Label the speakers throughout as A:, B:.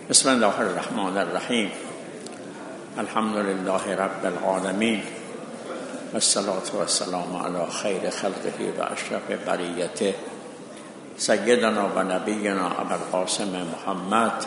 A: بسم الله الرحمن الرحیم. الحمد لله رب العالمین والصلاة والسلام علی خیر خلقه و اشرف بریته سیدنا و نبینا ابوالقاسم محمد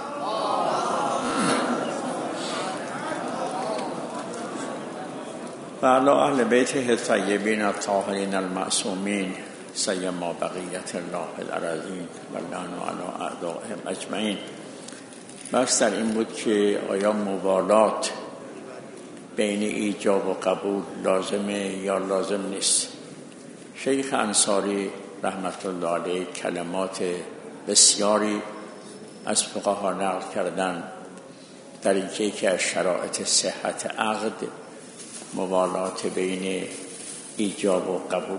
A: و علی اهل بیته الطیبین الطاهرین المعصومین سیما بقیت الله الارضین و لعن علی اعدائهم اجمعین. بحث در این بود که آیا موالات بین ایجاب و قبول لازمه یا لازم نیست. شیخ انصاری رحمت الله علیه کلمات بسیاری از فقها نقل کردن در اینکه که از شرایط صحت عقد موالات بین ایجاب و قبول.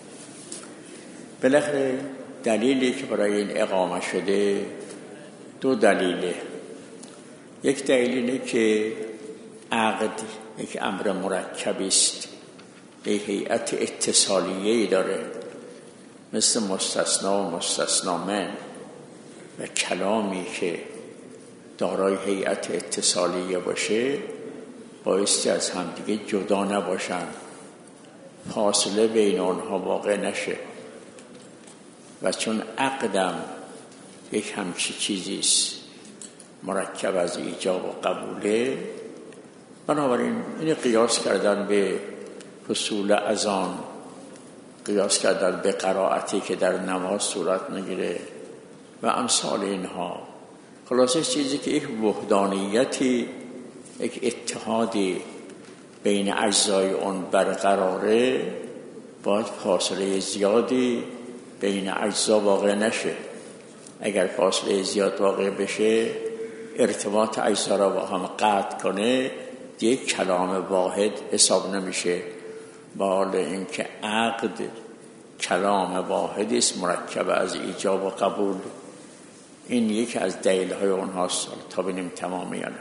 A: بالاخره دلیلی که برای این اقامه شده دو دلیله. یک دلیل اینه که عقد یک امر مرکبی است، یک هیئت اتصالیه‌ای داره، مثل مستثنا و مستثنا من و کلامی که دارای هیئت اتصالیه باشه بایستی از همدیگه جدا نباشن، فاصله بین آنها واقع نشه. و چون عقدم یک همچی چیزیست مرکب از ایجاب و قبوله، بنابراین این قیاس کردن به فصول اذان، قیاس کردن به قرائتی که در نماز صورت میگیره و امثال اینها، خلاصه چیزی که یک وحدانیتی، یک اتحادی بین اجزای اون برقراره، باید فاصله زیادی بین اجزا واقع نشه. اگر فاصله زیاد واقع بشه، ارتباط اجزا را با هم قطع کنه، یک کلام واحد حساب نمیشه. با حال اینکه عقد کلام واحدی است مرکب از ایجاب و قبول. این یکی از دلیل‌های اونهاست، تا ببینیم تمامی یا نه.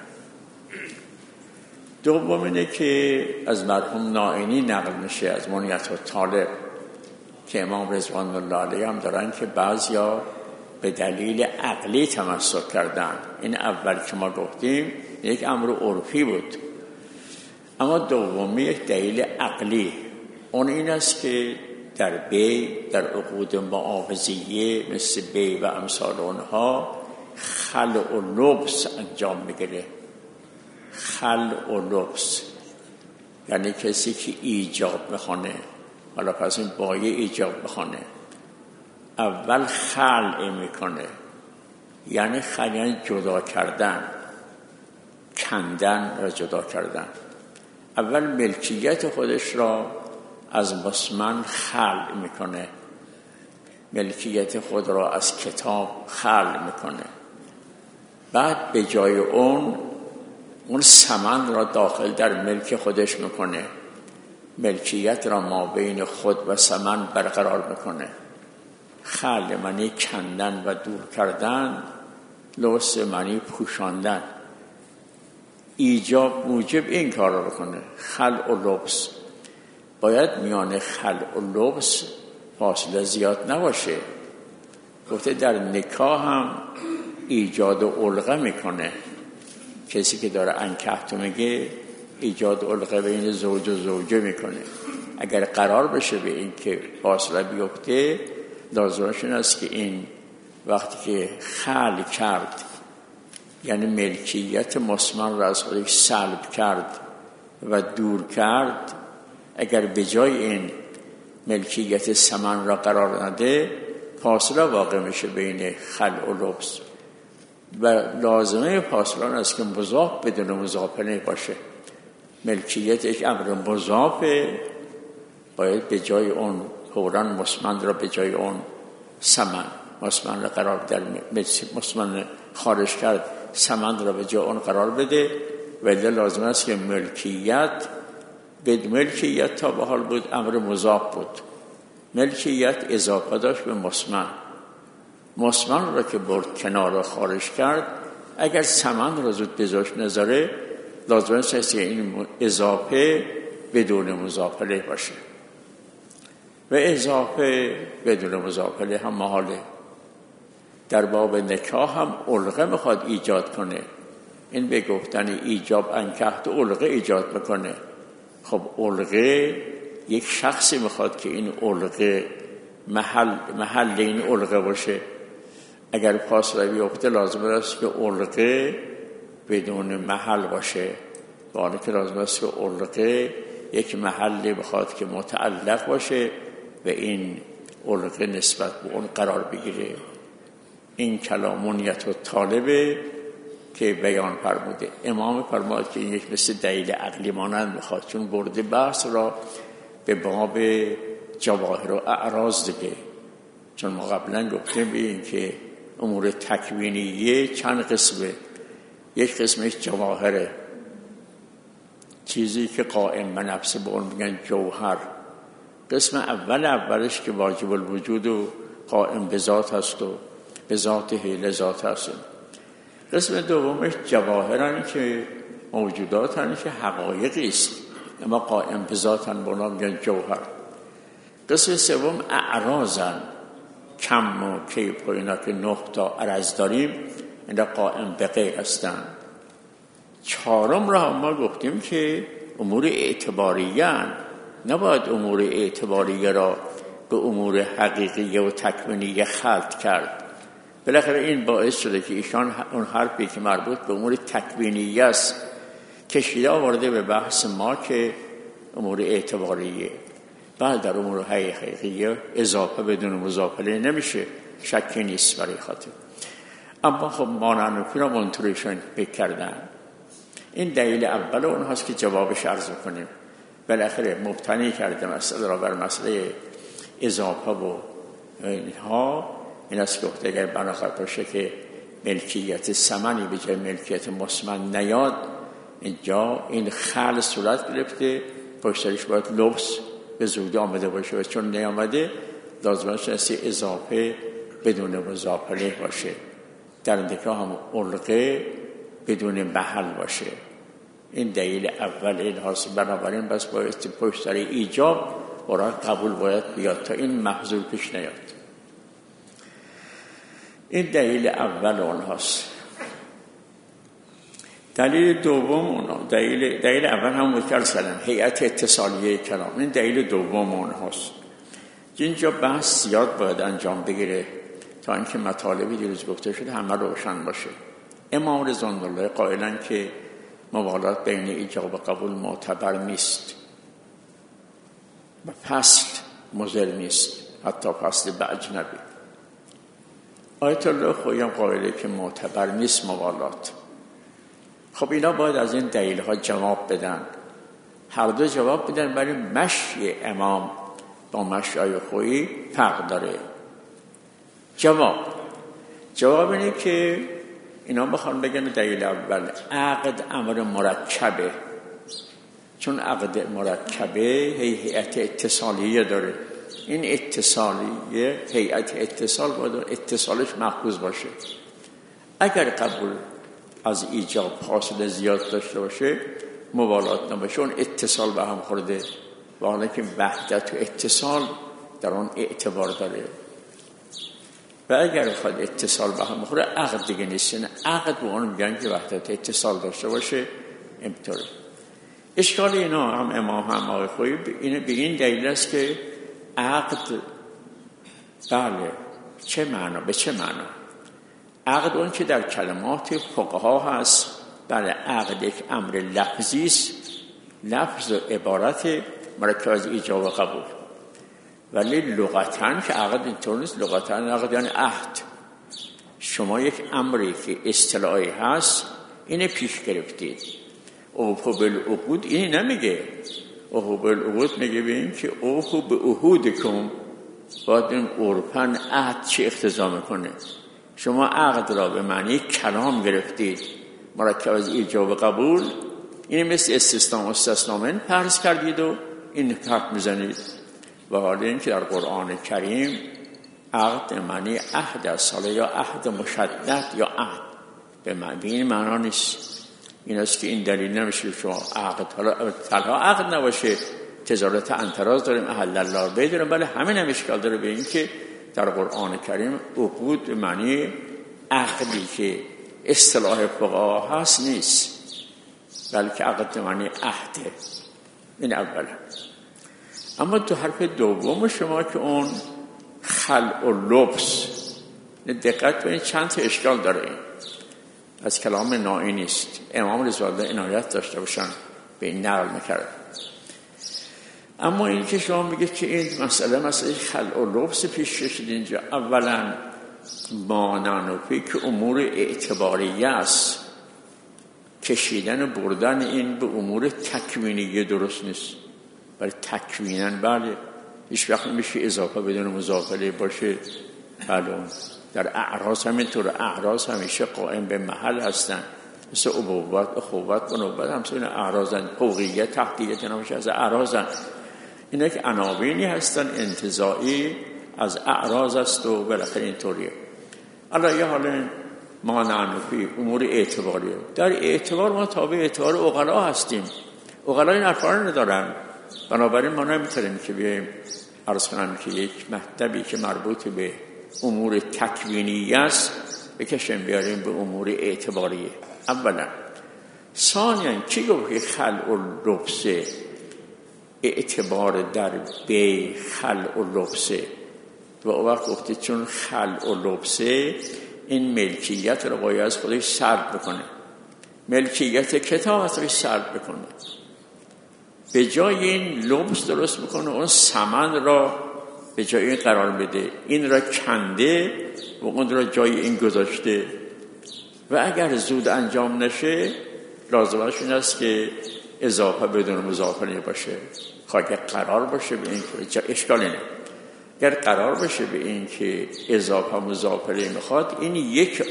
A: دوم اینه که از مرحوم نائینی نقل میشه از منیت الطالب که امام رضوان الله علیه هم دارن که بعضیا به دلیل عقلی تمسک کردن. این اول که ما گفتیم یک امر عرفی بود، اما دومی یک دلیل عقلی. اون این است که در بی، در عقود معاوضیه مثل بی و امثال اونها خلع و لبس انجام میگیره. خلع و لبس یعنی کسی که ایجاب بخونه، حالا پس این بایه ایجاب بخونه، اول خلع میکنه، یعنی خلع جدا کردن، کندن را جدا کردن. اول ملکیت خودش را از مسمن خلع میکنه، ملکیت خود را از کتاب خلع میکنه. بعد به جای اون ثمن را داخل در ملک خودش میکنه، ملکیت را ما بین خود و ثمن برقرار میکنه. خلع معنی کندن و دور کردن، لبس معنی پوشاندن. ایجاب موجب این کار را بکنه، خلع و لبس. باید میان خلع و لبس فاصله زیاد نباشه. گفته در نکاح هم ایجاد و علقه میکنه. کسی که داره انکحت میگه ایجاد و علقه بین زوج و زوجه میکنه. اگر قرار بشه به این که فاصله بیفته، لازمش این است که این وقتی که خلع کرد، یعنی ملکیت مسمن را از خودش سلب کرد و دور کرد، اگر به جای این ملکیت ثمن را قرار نده، فاصله واقع میشه بین خلع و لبس. و لازمه فاصله است که مضاف بدون مضافه باشه. ملکیت یک امر مضافه، باید به جای اون فوراً مسمن را به جای اون ثمن، مسمن را قرار در مسمن خارج کرد، ثمن را به جای اون قرار بده. ولی لازم است که ملکیت به ملکیت تا به حال بود امر مضاف بود، ملکیت اضافه داشت به مسمن. مسمن را که برد کنار خارج کرد، اگر ثمن را زود بذاش نظره، لازم است که این اضافه بدون مضافه باشه. و اضافه بدون مضافه هم محاله. در باب نکاح هم علقه میخواد ایجاد کنه. این به گفتن ایجاب انکحت علقه ایجاد میکنه. خب علقه یک شخصی میخواد که این علقه محل این علقه باشه. اگر فاصله بیفته لازم است که علقه بدون محل باشه، با آنه که لازم است که علقه یک محلی بخواد که متعلق باشه و این علقه نسبت به اون قرار بگیره. این کلامونیت و طالبه که بیان فرموده. امام فرمود که این یک مثل دلیل عقلی مانند میخواد، چون برده بحث را به باب جواهر و اعراض دیگه. چون ما قبلا گفتیم به این که امور تکوینیه چند قسمه. یک قسمش جواهره، چیزی که قائم به نفسه، به اون میگن جوهر. قسم اولش که واجب الوجود و قائم به ذات هست و به ذات حیل ذات هست. قسم دومش جواهرن که موجوداتن که حقایقی است اما قائم به ذاتن، به اونها میگن جوهر. قسم سوم اعراضن، کم و کیف و اینا که 9 تا عرض داریم، اینا قائم به غیر هستن. چهارم را ما گفتیم که امور اعتباریه هن. نباید امور اعتباریه را به امور حقیقیه و تکوینیه خلط کرد. بالاخره این باعث شده که ایشان اون حرفی که مربوط به امور تکوینیه است کشیده آورده به بحث ما که امور اعتباریه. بعد در امور حقیقیه اضافه بدون مضافه نمیشه، شکی نیست برای خاطر. اما خب مانعنفی را منطوریشون بکردن. این دلیل اول اونهاست که جوابش عرض کنیم. بالاخره مبتنی کرده مسئله را بر مسئله اضافه و اینها. این است که وقتی اگر بناخر باشه که ملکیت ثمنی به جای ملکیت مسمن نیاد، اینجا این خل صورت گرفته، پشترش باید لبس به زودی آمده باشه و چون نیامده لازمش است اضافه بدون مضافه باشه. در نکاح هم علقه بدون محل باشه. این دلیل اول این هاست. بنابراین بس باید پشتر ایجاب برای قبول باید بیاد تا این محضور پیش نیاد. این دلیل اول اونهاست. دلیل دوم دلیل اول هم مذکر سلام هیئت اتصالیه کلام. این دلیل دوم اونهاست. اینجا بحث زیاد باید انجام بگیره تا اینکه مطالبی دیروز گفته شده همه روشن باشه. امام رضوان الله قائلن که موالات بین ایجاب و قبول معتبر نیست و فصل مضر نیست، حتی فصل به اجنبی. آیت الله خویم قائله که معتبر نیست موالات. خب اینا باید از این دلیل ها جواب بدن. هر دو جواب بدن، برای مشی امام با مشی خویی فرق داره. جواب اینه که اینا بخوان بگن دلیل اول عقد امر مرکبه، چون عقد مرکبه هیئت اتصالیه داره. این اتصالیه هیئت اتصال باید اتصالش محفوظ باشه. اگر قبول از ایجاب فاصله زیاد داشته باشه موالات نباشه، اون اتصال به هم خورده، و حالا که وحدت و اتصال در اون اعتبار داره. و اگر بخواد اتصال به هم بخوره عقد دیگه نیست. عقد به اون میگن که وحدت اتصال داشته باشه. اینطوره. اشکال اینا هم امام هم آقای خویی به این دلیل است که عقد بله به چه معنا؟ عقد اون که در کلمات فقها هست. بله عقد یک امر لفظی است، لفظ و عبارت مرکب از ایجاب و قبول. ولی لغتاً که عقد اینطور نیست. لغتاً عقد یعنی عهد. شما یک امری که اصطلاحی هست اینه پیش گرفتید. اوفو بالعقود این نمیگه. اوفو بالعقود میگه ببین که اوفو به عهودکم، باید این عرفاً عهد چی اقتضا میکنه. شما عقد را به معنی کلام گرفتید، مرکب از ایجاب و قبول. این مثل استثناء و استثناء فرض کردید و این حرف میزنید. و حالا این که در قرآن کریم عقد معنی عهد است، حالا یا عهد مشدد یا عهد به این معنا نیست. این است که این دلیل نمیشه شما عقد حالا تنها عقد نباشه، تجارت انتراز داریم، احل الله بیع داریم، بله همین هم اشکال داره به این که در قرآن کریم عقود معنی عقدی که اصطلاح فقها هست نیست، بلکه عقد معنی عهده. این اولا. اما تو حرف دوم شما که اون خلع و لبس، دقت کنید چند تا اشکال داره. این از کلام نائی نیست. امام رضا الله عنایت داشته باشن به این نقل میکرد. اما این که شما میگه که این مسئله خلع و لبس پیش کشید اینجا، اولا مانعنفی که امور اعتباریه است، کشیدن و بردن این به امور تکوینیه درست نیست. برای تکوینن بله، هیچ وقت نمیشه اضافه بدون مضافه باشه. بله، در اعراض همینطور، اعراض همیشه قائم به محل هستن، مثل ابوت، اخوت، بنوبت، همسه این اعراضن، فوقیت، تحتیت، نمیشه از اعراضن. اینا که عناوینی هستن انتزاعی از اعراض است و بالاخره اینطوریه. الان یه حال مانعنفی امور اعتباریه. در اعتبار ما تابع اعتبار عقلا هستیم. عقلا این حرفا رو ندارن. بنابراین ما نمیتونیم که بیایم عرض کنم که یک مطلبی که مربوط به امور تکوینی است بکشیم بیاریم به امور اعتباریه. اولا. ثانیاً کی گفت که خلع و لبس اعتبار در بی خلع و لبس؟ و اون وقت گفته چون خلع و لبس این ملکیت رو باید از خودش سلب بکنه. ملکیت کتاب از خودش سلب بکنه، به جای این لبس درست بکنه، اون ثمن را به جای این قرار بده، این را کنده و اون را جای این گذاشته. و اگر زود انجام نشه لازمش این است که اضافه بدون مضافه باشه. اگر قرار باشه به این که اشکال اینه، اگر قرار باشه به این که اضافه مضافه میخواد، این یک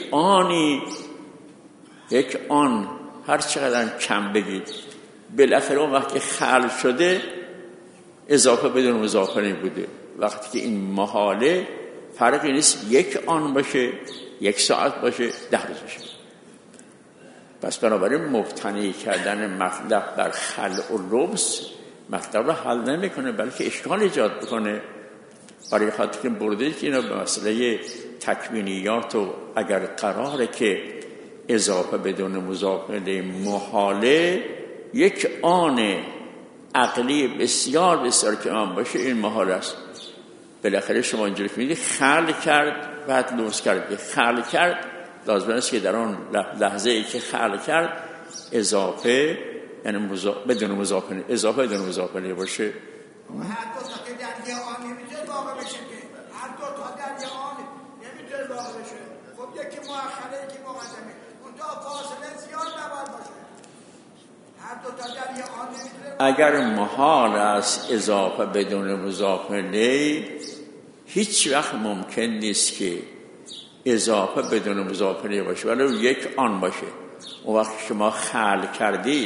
A: آن هر چقدر کم بگید بالاخره اون وقتی خلع شده اضافه بدون مضافه بوده. وقتی که این محاله فرقی نیست یک آن باشه، یک ساعت باشه، 10 روز باشه. پس بنابراین مبتنی کردن مطلب بر خلع و لبس مطلب رو حل نمیکنه، بلکه اشکال ایجاد بکنه. برای خاطر که برده که اینا به مسئله تکوینیات و اگر قراره که اضافه بدون مضافه محاله، یک آن عقلی بسیار بسیار که آن باشه، این محال است. بالاخره شما اینجوری که میدید خلع کرد بعد لبس کرد. خلع کرد لازم است که در آن لحظه ای که خلع کرد اضافه یعنی بدون مضافه، اضافه بدون مضافه باشه.
B: هر دو تا که در یه آن نمیتونه واقع بشه که هر دو تا در یه آن نمیتونه واقع بشه. خب یکی مؤخره یکی مقدمه، اون تا فاصله زیاد نباید باشه. هر دو تا در یه آن نمیتونه.
A: اگر محال است اضافه بدون مضافه هیچ وقت ممکن نیست که اضافه بدون مضافه باشه، ولی یک آن باشه. اون وقت شما خلع کردید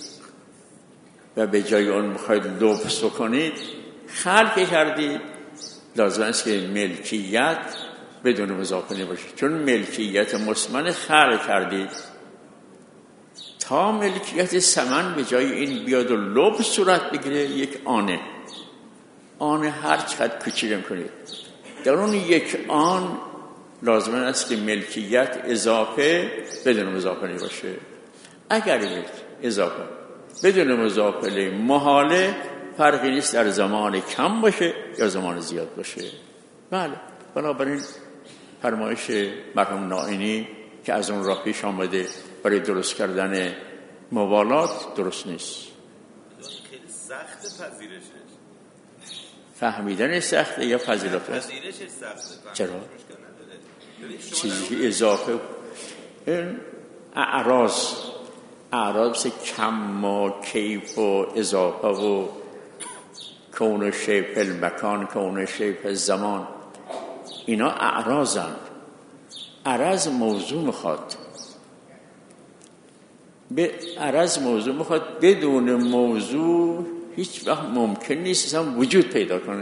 A: و به جای اون میخواید لبس کنید، خلع کردید، لازم است که ملکیت بدون مضافه باشه. چون ملکیت مثمن خلع کردید، تا ملکیت ثمن به جای این بیاد و لبس صورت بگیره یک آنه. آن هر چقدر کوچیک کنید، در اون یک آن لازم است که ملکیت اضافه بدون مضافه باشه. اگر اضافه بدون مضافه محاله، فرقی نیست در زمان کم باشه یا زمان زیاد باشه. بله، بنابراین فرمایش مرحوم نائینی که از اون راه پیش آمده برای درست کردن موالات درست نیست.
C: خیلی سخت پذیرشش.
A: فهمیدن سخته یا پذیرش؟
C: پذیرشش سخته.
A: چرا؟ چیزی اضافه این اعراض کم و کیف و اضافه و کون شیف المکان، کون شیف الزمان، اینا اعراضن. عرض موضوع میخواد، بدون موضوع هیچ وقت ممکن نیست هم وجود پیدا کنه.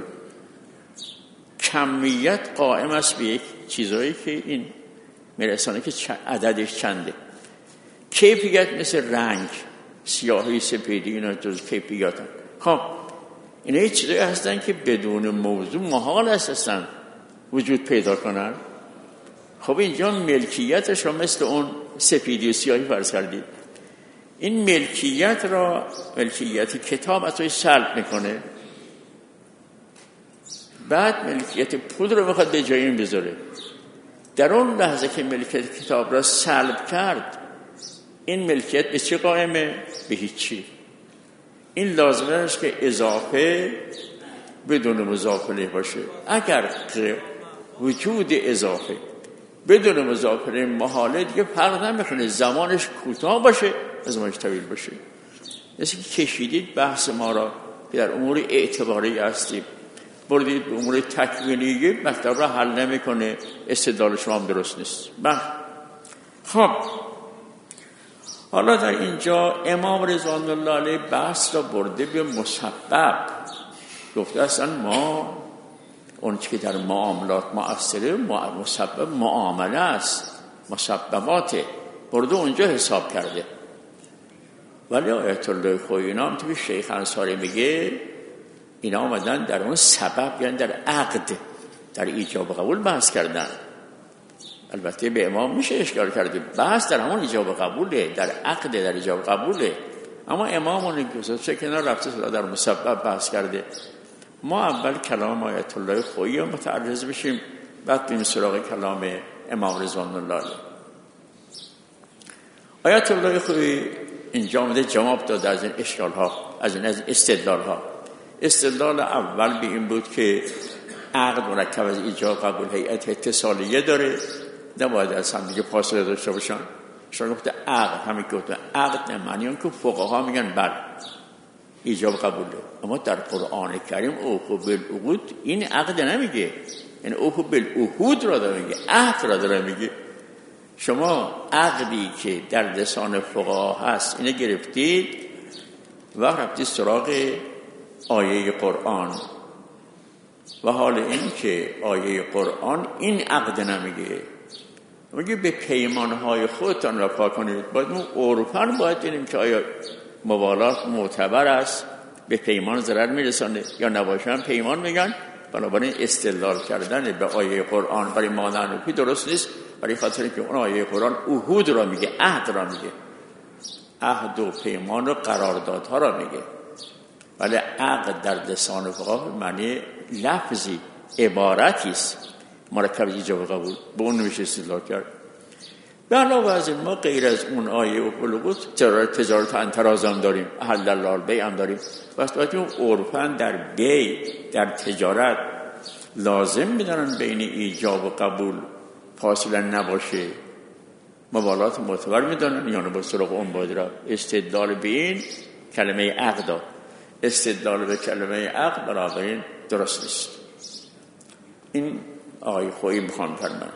A: کمیت قائم است به یک چیزایی که این میرسانه که عددش چنده. کیفیت مثل رنگ، سیاهی، سپیدی، اینا جز کیفیت هم. خب اینا هیچ چیزایی هستن که بدون موضوع محال است هستن وجود پیدا کنن. خب اینجا ملکیتش رو مثل اون سفیدی و سیاهی فرض کردید. این ملکیت را، ملکیت کتاب از توی سلب میکنه، بعد ملکیت پول رو میخواد به جای این بذاره. در اون لحظه که ملکیت کتاب را سلب کرد، این ملکیت به چی قائمه؟ به هیچی. این لازمه است که اضافه بدون مضاف الیه باشه. اگر وجود اضافه بدون مضاف الیه محاله، دیگه فرق نمیکنه زمانش کوتاه باشه زمانش طویل باشه. مثل که کشیدید بحث ما را در امور اعتباری هستیم، بردید به امور تکوینی، مطلب را حل نمیکنه، استدلال شما هم درست نیست. خب حالا در اینجا امام رضوان الله علیه بحث را برده به مسبب. گفته اصلا ما اون که در معاملات مؤثره مسبب معامله است، مسبباته، برده اونجا حساب کرده. ولی آیت الله خویی اینا هم توی شیخ انصاری میگه اینا آمدن در اون سبب، یعنی در عقد، در ایجاب و قبول بحث کردن. البته به امام میشه اشکال کرده، بحث در همون ایجاب و قبوله، در عقد، در ایجاب و قبوله. اما امام اون گذاشته کنار، رفته در مسبب بحث کرده. ما اول کلام آیت الله خویی رو متعرض بشیم، بعد بریم سراغ کلام امام رضوان الله علیه. آیت الله خویی اینجا آمده جواب داده از این اشکال ها، از این استدلال ها. استدلال اول به این بود که عقد مرکب از ایجاب قبول هیئت اتصالیه داره، نباید از هم دیگه فاصله داشته باشن. شما گفته عقد، همین که گفته عقد نه معنی اون که فقها میگن بله ایجاب قبوله، اما در قرآن کریم اوفوا بالعقود این عقد نمیگه، این اوفوا بالعهود را داره میگه، عهد را داره میگه. شما عقدی که در لسان فقها هست اینه گرفتید و رفتید سراغ آیه قرآن، و حال این که آیه قرآن این عقد نمیگه، میگه به پیمانهای خودتان وفا کنید. باید عرفاً باید دیدیم که آیا موالات معتبر است، به پیمان ضرر میرسانه یا نباشه. پیمان میگن، بنابراین استدلال کردن به آیه قرآن برای مانعنوفی درست نیست، برای خاطر که اون آیه قرآن عهود را میگه، عهد را میگه، عهد و پیمان و قراردادها را میگه. ولی عقد در لسان فقها معنی لفظی، عبارتی است مرکب ایجاب و قبول، به اون نمیشه استدلال کرد. به علاوه از این ما غیر از اون آیه و بلوغ تجارت انتراز هم داریم، احل الله البیع هم داریم. بس باید اون عرفاً در بیع، در تجارت لازم میدارن بین ایجاب و قبول فاصله نباشه، موالات معتبر میدانن، یعنی با سراغ اون باید را استدلال به این کلمه عقد، استدلال به کلمه عقد برای این درست نیست. این آقای خویی میخوان فرمان.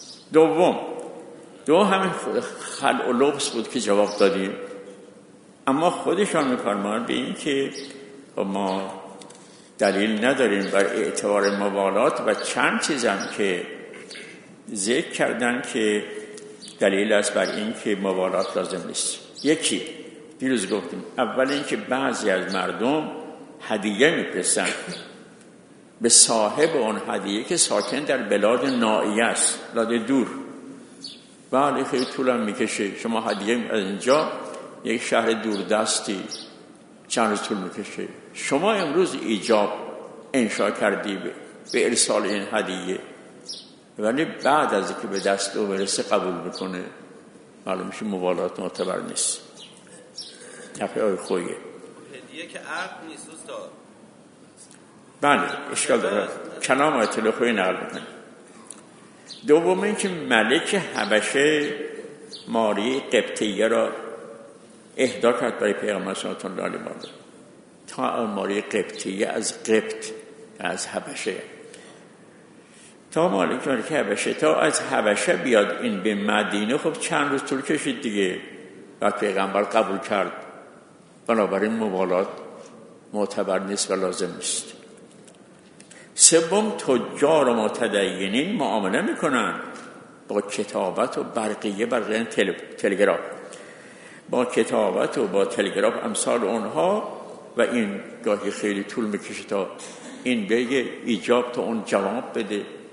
A: دوم همین خلع و لبس بود که جواب دادیم، اما خودشان میفرمان به این که ما دلیل نداریم بر اعتبار موالات و چند چیزم که ذکر کردن که دلیل است بر این که موالات لازم نیست. یکی دیروز گفتیم، اول این که بعضی از مردم هدیه میفرستن به صاحب اون هدیه که ساکن در بلاد نائیه است، بلاد دور، ولی خیلی طولم میکشه. شما هدیه از اینجا یک شهر دوردستی چند روز طول میکشه، شما امروز ایجاب انشا کردی به ارسال این هدیه، ولی بعد از اینکه به دست او برسه قبول میکنه، معلوم میشه موالات معتبر نیست. نفع آی خویه
C: هدیه که عقد نیست استاد.
A: بله اشکال داره، کلام آیت الله خویی نقل میکنه. دوم این که ملک حبشه ماری قبطیه را اهدا کرد برای پیغمبر صلی الله علیه و آله. تا ماری قبطیه از قبط، از حبشه، تا مالک حبشه، تا از حبشه بیاد این به مدینه، خب چند روز طول کشید دیگه، بعد پیغمبر قبول کرد. بنابراین موالات معتبر نیست و لازم نیست. سوم، تجار و متدینین معامله میکنن با کتابت و برقیه تلگراف، با کتابت و با تلگراف امثال اونها، و این گاهی خیلی طول میکشه تا این بگه ایجاب تا اون جواب بده،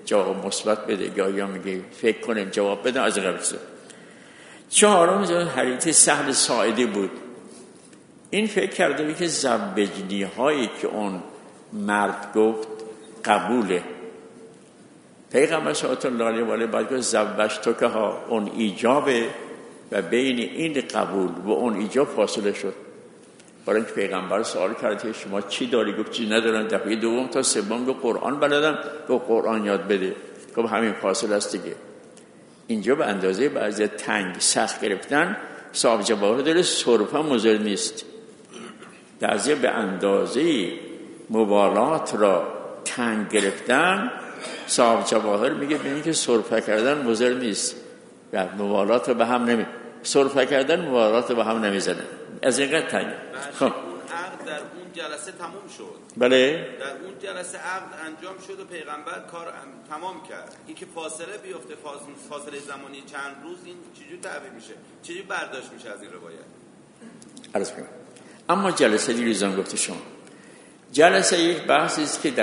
A: جواب مثبت بده، یا میگه فکر کنیم جواب بدن، از قبل. چهارم حدیث سهل ساعدی بود. این فکر کرده بود که زوجنی هایی که اون مرد گفت قبوله. پیغمبر صلی الله علیه و آله بعد گفت زوجتک ها، اون ایجابه و بین این قبول و اون ایجاب فاصله شد. برای اینکه پیغمبر سوال کرد شما چی داری؟ گفت چی ندارم. دفعه دوم تا سوم گفت قرآن بلدم. گفت قرآن یاد بده. گفت همین فاصله است دیگه. اینجا به اندازه بعضی تنگ سخت گرفتن صاحب جواهر داره سرفه مضر نیست. بعضی به اندازه مبالات را تنگ گرفتن صاحب جواهر میگه ببین که سرفه کردن مضر نیست و مبالات رو به هم نمی سرفه کردن مبالات رو به هم نمیزنه. از این قد تنگ.
C: خب اون عقد در اون جلسه تموم شد.
A: بله
C: در اون جلسه عقد انجام شد و پیغمبر کار تمام کرد. این که فاصله بیفته، فاصله زمانی چند روز، این چجوری تعبیر میشه؟ چجوری برداشت میشه از این روایت؟
A: عرض کنم. اما جلسه دیروزان گفته شما جلسه یک بحثی است که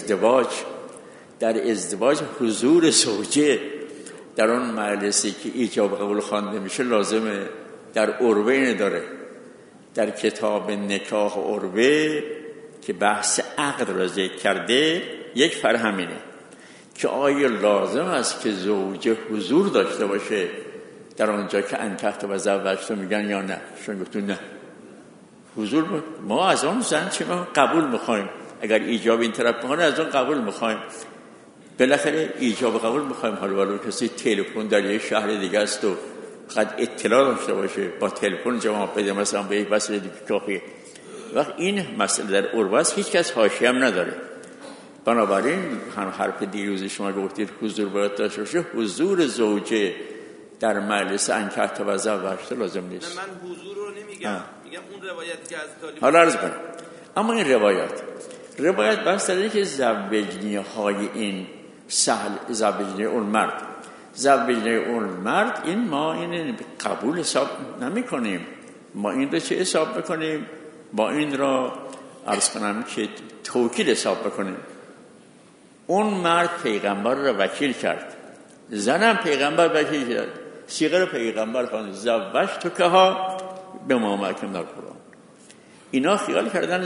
A: در ازدواج حضور زوجه در اون مجلسی که ایجاب قبول خوانده میشه لازمه. در عربه اینه داره، در کتاب نکاح عربه که بحث عقد را ذکر کرده یک فرهم اینه که آیا لازم است که زوجه حضور داشته باشه در آنجا که انکحت و زوجت میگن یا نه؟ شما گفتون نه حضور ما از اون زن چی ما قبول میخوایم. اگر ایجاب این طرف بکنه از اون قبول میخوایم. بالاخره ایجاب قبول میخوایم. حالا ولی کسی تلفن در یک شهر دیگه است و قد اطلاع داشته باشه با تلفن جواب بده مثلا به یک وسیله دیگه کافیه. وقت این مسئله در عربه است هیچ کس حاشیه هم نداره. بنابراین هم حرف دیروز شما گفتید حضور باید داشته باشه. حضور زوجه در مجلس انکحت و زوجت لازم نیست.
C: نه من حضور رو نمیگم، میگم اون روایتی که از طالب.
A: حالا عرض کنم. اما این روایت بحث داره که زوجنی های این سهل زوجنی اون مرد این ما این قبول حساب نمی کنیم. ما این رو چه حساب بکنیم؟ ما این را عرض کنم که توکیل حساب بکنیم. اون مرد پیغمبر را وکیل کرد، زنم پیغمبر وکیل کرد، صیغه رو پیغمبر خواند زوجتک ها به ما محکم در قرآن. اینا خیال کردن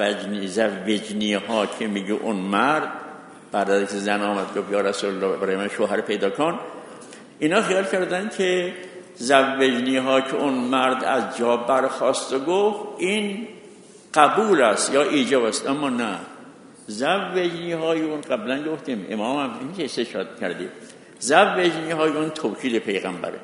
A: زوجنی ها که میگه اون مرد بعد از که زن آمد گفت یا رسول الله برای من شوهر پیدا کن، اینا خیال کردن که زوجنی ها که اون مرد از جا برخاست و گفت این قبول است یا ایجاب است. اما نه، زوجنی های اون قبلا گفتیم امام هم این که اشاره کردیم زوجنی های اون توکیل پیغمبره.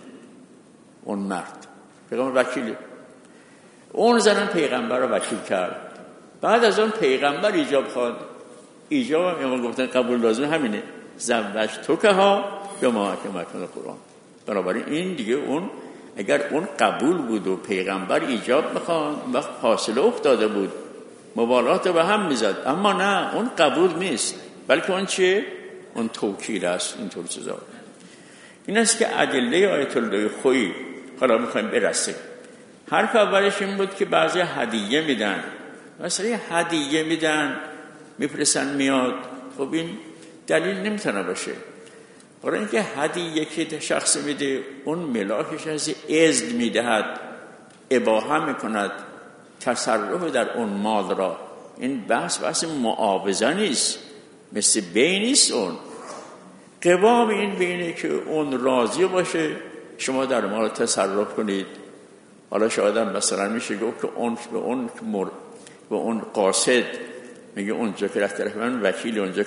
A: اون مرد پیغمبر وکیله، اون زنم پیغمبر رو وکیل کرد. بعد از اون پیغمبر ایجاب خواند. ایجاب هم امام گفتن قبول لازم همینه زوجتک ها به ما محکم قرآن. بنابراین این دیگه اون اگر اون قبول بود و پیغمبر ایجاب بخواند وقت فاصله افتاده بود مبالات به هم میزد. اما نه، اون قبول نیست بلکه اون چیه؟ اون توکیل است. این طور چیزا این است که ادله آیت الله خویی حالا میخوایم برسیم. حرف اولش این بود که بعضی هدیه میدن، مثلا هدیه میدن میپرسن میاد. خب این دلیل نمیتونه باشه. برای اینکه هدیه که شخص میده اون ملاکش از اذن میدهد، اباحه میکند تصرف در اون مال را. این بحث معاوضه نیست، مثل بی نیست. اون قوام این بینه که اون راضی باشه شما در مال تصرف کنید. حالا شاید هم مثلا میشه گفت که اون به اون قاصد میگه اونجا که رفت طرف من وکیل، اونجا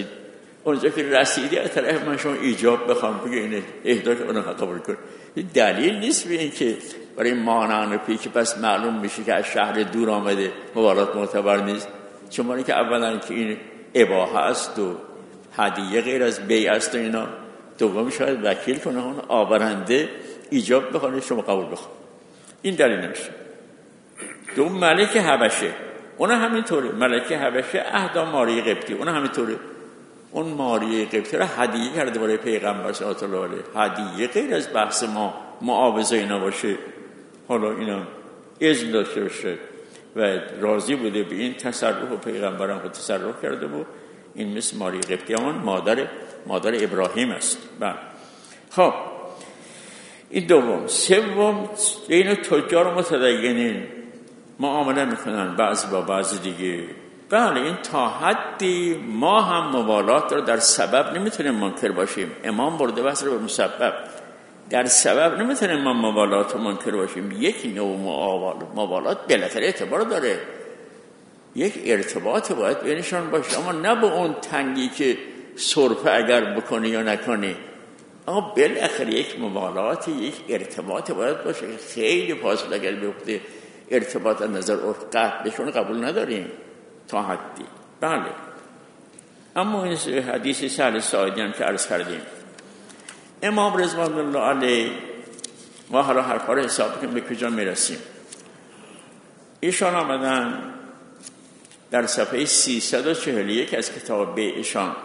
A: که رسیدی از طرف من شما ایجاب بخوام بگه اینه اهدا که اونها قبول کن. این دلیل نیست به این که برای مانعان پیچ پس معلوم میشه که از شهر دور آمده مبالات معتبر نیست. چون که اولا که این اباحه است و هدیه غیر از بیع است و اینا. دوم شاید وکیل کنه اون آورنده ایجاب بخونه شما قبول بخون. این دلیل نمیشه. دوم ملک حبشه اون همینطوره. ملک حبشه اهدا ماری قبطی اون همینطوره. اون ماری قبطی را هدیه کرده برای پیغمبر صلی الله علیه. هدیه غیر از بحث ما معاوضه اینا باشه. حالا اینا اذن داشته باشه و راضی بوده به این تصرف و پیغمبرم خود تصرف کرده بود. این مثل ماری قبطیان مادر ابراهیم است. بله. خب این دوم. سوم، این تجار و متدینین معامله میکنن بعضی با بعضی دیگه. بله این تا حدی ما هم موالات رو در سبب نمیتونیم منکر باشیم. امام برده بحث رو به مسبب. در سبب نمیتونیم ما موالات رو منکر باشیم. یک نوع موالات بالاخره اعتبار داره، یک ارتباط باید بینشان باشه، اما نه به اون تنگی که سرفه اگر بکنی یا نکنی. اما بالاخره یک موالات، یک ارتباط باید باشه. خیلی فاصله اگر بیفته ارتباط از نظر عرف قطعشون قبول نداریم تا حدی. بله. اما این حدیث سهل ساعدی هم که عرض کردیم، امام رضوان الله علیه ما حالا حرفا رو حساب کنیم به کجا میرسیم. ایشان آمدن در صفحه 341 از کتاب ایشان،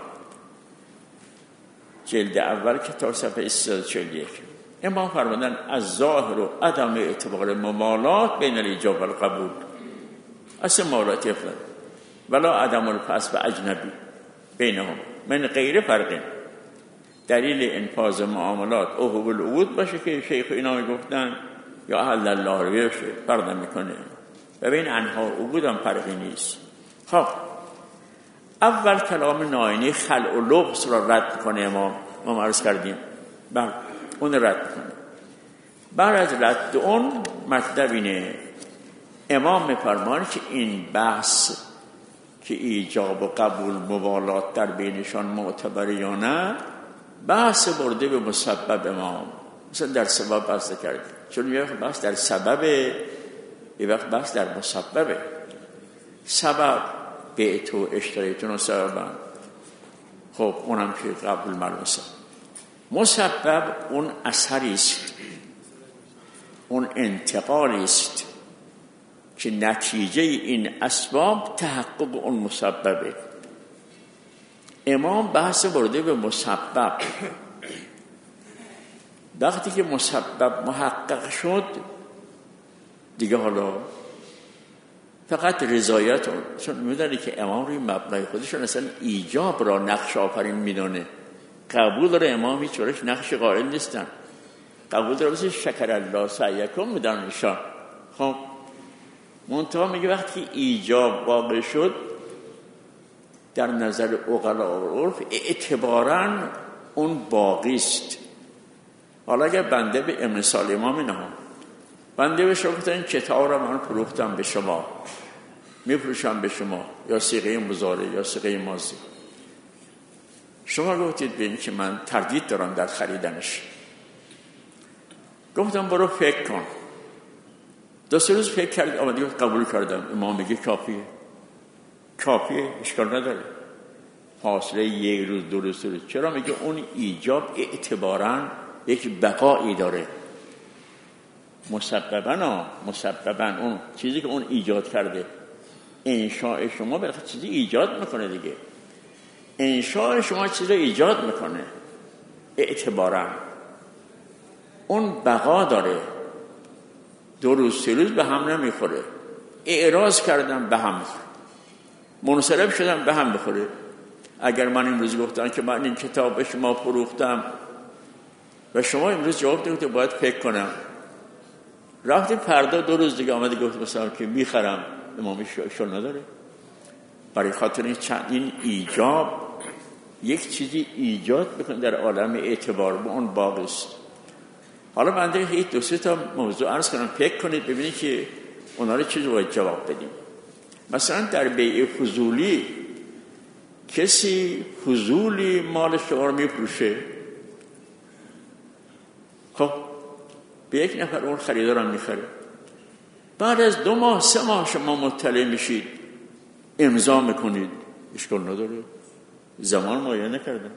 A: جلد اول کتاب، صفحه 341، امام فرمودن از ظاهر و عدم اعتبار موالات بین الایجاب و القبول، اصل موالات افراد ولا عدم الفصل و اجنبی بینهم من غیر فرقین. دلیل انفاذ معاملات عقوق العقود باشه که شیخ اینا میگفتن یا اهل الله رو بیشه فرق میکنه و بین انها عقود هم فرقی نیست. خب اول کلام ناینی خلع و لبس را رد میکنه امام، ما عرض کردیم. بله اون رد میکنه. بعد از رد اون مطلب اینه، امام میفرماند که این بحث که ایجاب و قبول موالات در بینشان معتبر یا نه، بحث برده به مسبب امام، مثلا در سبب بحث کرد، چون یه وقت بحث در سببه، یه وقت بحث در مسببه. سبب بیعت و اشتریتون و سببن، خب اونم که قبول ملوسه. مسبب اون اثری است، اون انتقالی است که نتیجه این اسباب تحقق اون مسببه. امام بحث برده به مسبب. وقتی که مسبب محقق شد دیگه حالا فقط رضایت، چون میدونی که امام روی مبنای خودشون اصلا ایجاب را نقش آفرین میدونه، قبول داره امام هیچ ورش نقش قائل نیستن، قبول داره بسید شکر الله سعیکم میدن ایشان. خب منتها میگه وقتی ایجاب واقع شد در نظر عقلا و عرف اعتباراً اون باقی است. حالا اگر بنده به امثال امام نه، بنده به شما گفتن این کتاب را من فروختم به شما، میفروشم به شما، یا صیغه مضارع یا صیغه ماضی، شما گفتید به این که من تردید دارم در خریدنش، گفتم برو فکر کن. 2-3 روز فکر کرد، آمدی قبول کردم. امام میگه کافیه، اشکال نداره، فاصله 1 روز 2 روز 3 روز. چرا؟ میگه اون ایجاب اعتباراً یک بقایی داره. مسبباً اون چیزی که اون ایجاد کرده، انشاء شما بالاخره چیزی ایجاد میکنه دیگه، انشاء شما چیزی ایجاد میکنه، اعتباراً اون بقا داره. 2 روز 3 روز به هم نمیخوره، اعراض کردم به هم، منصرف شدم به هم بخوره. اگر من امروز گفتم که من این کتاب به شما فروختم و شما امروز جواب دادید باید فکر کنم، رفتی فردا 2 روز دیگه آمده گفت مثلا که میخرم، امامی شل نداره. برای خاطر این ایجاب یک چیزی ایجاد بکنه در عالم اعتبار، به اون باقی است. حالا بنده هیچ 2-3 تا موضوع عرض کنم، فکر کنید ببینید که اونا رو چیزی باید جواب بدیم. مثلا در بیع فضولی، کسی فضولی مال شما رو میفروشه، خب به یک نفر اون خریدارم میخره، بعد از 2 ماه 3 ماه شما مطلع میشید، امضا میکنید، اشکال نداره، زمان معین نکردن.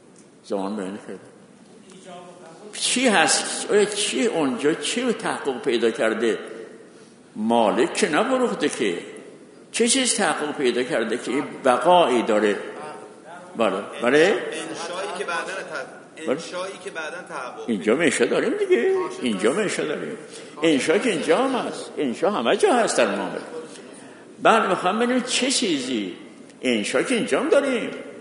A: چی هست؟ چی اونجا چی تحقق پیدا کرده؟ مالک که نفروخته که، چه چیز تحقق پیدا کرده که بقایی داره؟ بله
C: انشایی که بعداً تحقق
A: اینجا میشه داریم دیگه، اینجا میشه داریم، انشا که اینجا هم هست، انشا همه جا هست در معامله. بعد میخوام ببینیم چه چیزی، انشا که اینجا هم داریم،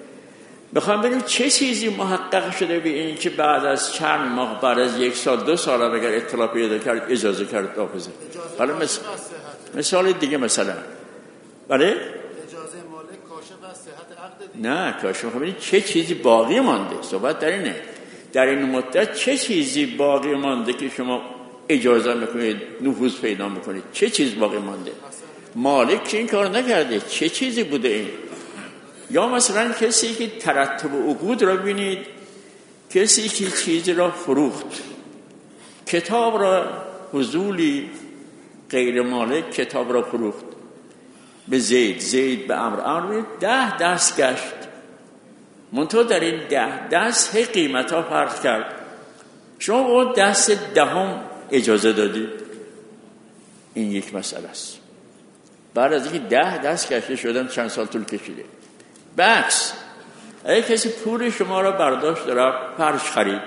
A: بخوام ببینیم چه چیزی محقق شده به این که بعد از چند ماه، بعد از 1 سال 2 سال اگر اطلاع پیدا کرد اجازه کرد حافظه. حالا مثال دیگه مثلا بله
D: اجازه مالک کاشف از صحت عقد دیگه.
A: نه کاشف ببینید چه چیزی باقی مانده. صحبت در اینه در این مدت چه چیزی باقی مانده که شما اجازه میکنید نفوذ پیدا میکنید. چه چیز باقی مانده؟ مالک که این کار نکرده. چه چیزی بوده این؟ یا مثلا کسی که ترتب عقود را بینید، کسی که چیزی را فروخت، کتاب را حضولی غیر مالک کتاب را فروخت به زید به عمرو 10 دست گشت، منتها در این 10 دست هی قیمت ها فرق کرد. شما اون دست 10 اجازه دادید. این یک مسئله است. بعد از اینکه 10 دست گشته شدن چند سال طول کشیده. بکس اگه کسی پول شما را برداشت داره پرش خرید،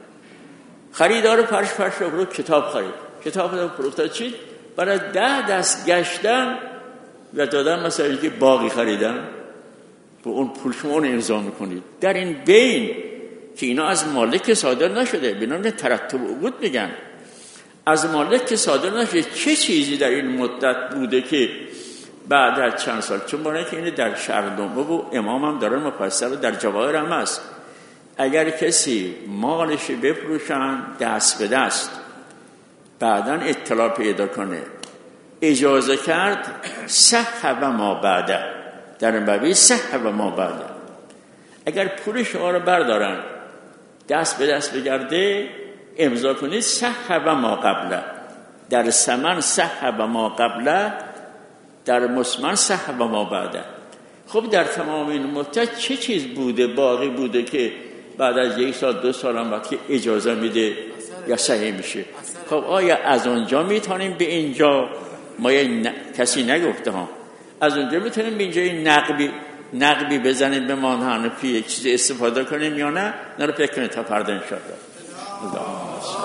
A: خریدار پرش رو کتاب خرید، کتاب رو فروخت چی؟ بعد از 10 دست گشتن و دادن مثلا که باقی خریدن به اون پول شما رو امضا میکنید. در این بین که اینا از مالک صادر نشده، بنابراین ترتب عقود میگن از مالک صادر نشده. چه چیزی در این مدت بوده که بعد از چند سال، چون برای که این در شرح‌نامه و امام هم داره مفصل در جواهر هم هست، اگر کسی مالش بفروشن دست به دست بعداً اطلاع پیدا کنه اجازه کرد صح و ما بعده، در این بابی صح و ما بعده. اگر پول شما رو بردارن دست به دست بگرده امضا کنید صح و ما قبله، در ثمن صح و ما قبله، در مسمن صح و ما بعده. خب در تمام این مدت چه چیز بوده باقی بوده که بعد از 1 سال 2 سال هم وقتی اجازه میده یا صحیح میشه؟ خب آیا از اونجا میتونیم به اینجا ما کسی نگفته ها از اونجا میتونیم به اینجا نقبی بزنیم به مان حنفی یک چیز استفاده کنیم یا نه؟ نه رو فکر کنید تا فردا انشاءالله.